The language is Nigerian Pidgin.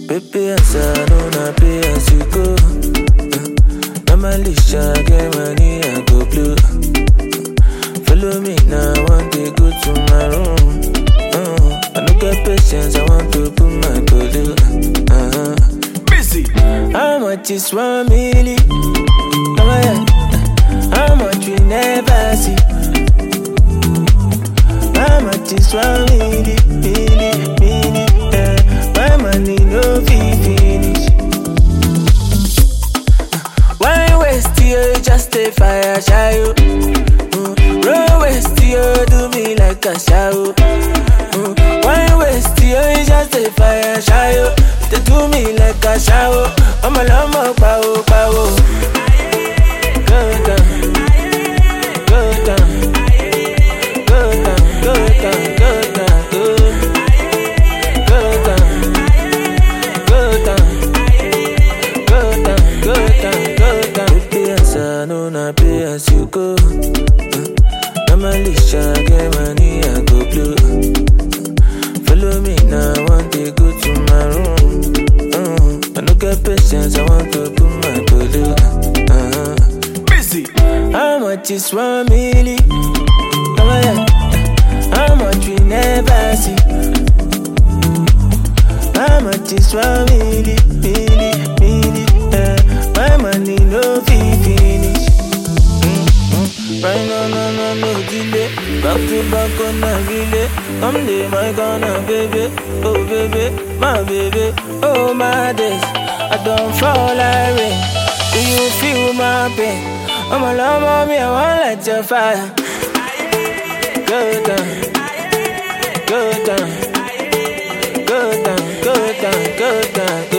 Baby, as I know, not pay as you go. Normally, get money, I go blue. Follow me now, I want to go to my room. I don't get patience, I want to put my body. Busy. How much is 1 million? How much we never see? How much is 1 million? My money no finish. Why waste you? Just a fire show. Roll waste you, do me like a show. Why waste you? Just a fire show. They do me like a shower. I'm a llama, pow, pow. Go down, go down, go down, go down, go down, go down, go down, go down, go down, go down. Baby, as I know, not pay as you go. Normally, get money, I go blue. Follow me now, I want to go to my room. I don't get patience, I want to put my body. Busy. How much is 1 million? How much we never see? How much is 1 million? My money no finish. Right now, no delay. Back to back on a relay. I'm the my gonna baby. Oh baby, my baby. Oh my days, I don't fall like rain. Do you feel my pain? I'm a love, mommy, I won't let you fire. Go down, go down, go down, go down, go down, go